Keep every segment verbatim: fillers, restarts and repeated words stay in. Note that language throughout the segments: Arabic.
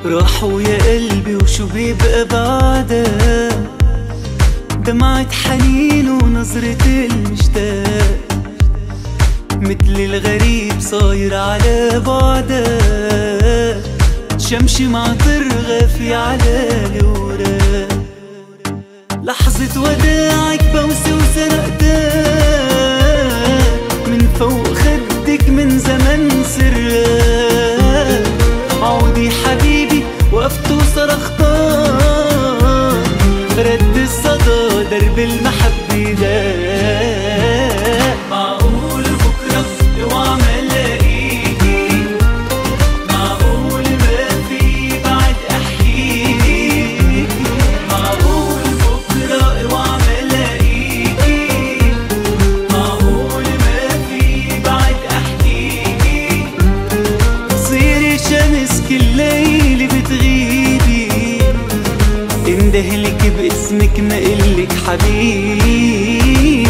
راحوا يا قلبي وشو بيبقى بعدها، دمعة حنين ونظرة المشتاق، مثل الغريب صاير على بعدها، شمشم عطر غافي على الوراق، لحظة وداعك بوسة وسرقتك من فوق خدك من زمن سرك، عودي حبيبي وقفت وصرختك، رد الصدى درب المحبة داق. معقول بكرة اوعى ما الاقيكي، معقول ما في بعد احكيكي، معقول بكرة اوعى ما الاقيكي، معقول ما في بعد احكيكي، تصيري شمس كل ليل بتغيبي، اندهلك باسمك ما قلك حبيبي.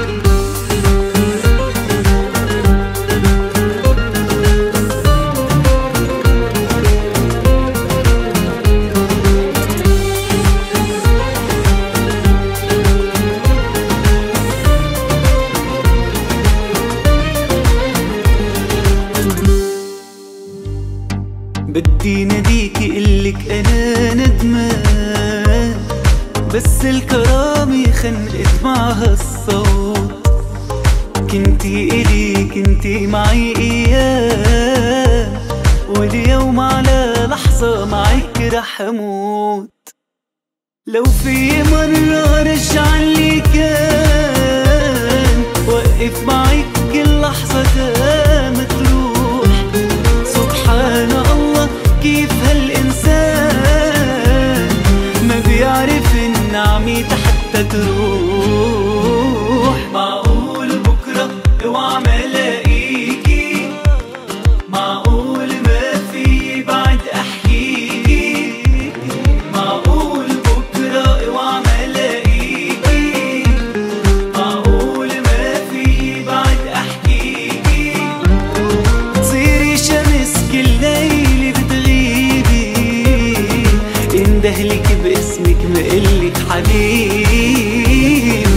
بدي ناديكي قلك انا ندمان، بس الكرامة خنقت معها الصوت، كنتي إلي كنتي معي إياه، واليوم على لحظة معك رح أموت، لو في مرة رجع اللي كان، وقف معك كل لحظة دامت تروح، سبحان الله كيف هالإنسان ما بيعرف نعميته حتى تروح. معقول بكرة اوعى ما الاقيكي، معقول ما في بعد احكيكي، معقول بكرة اوعى ما الاقيكي، معقول ما في بعد احكيكي، تصيري شمس كل ليل بتغيبي، اندهلك باسمك ما قلك حبيبي.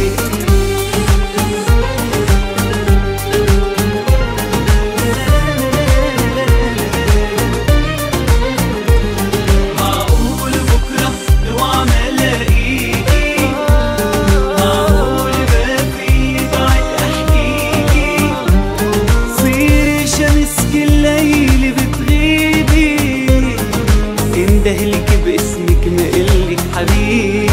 معقول بكرة اوعى ما الاقيكي، معقول ما في بعد احكيكي، صيري شمس كل ليل بتغيبي، اندهلك باسمك ما قلك حبيبي.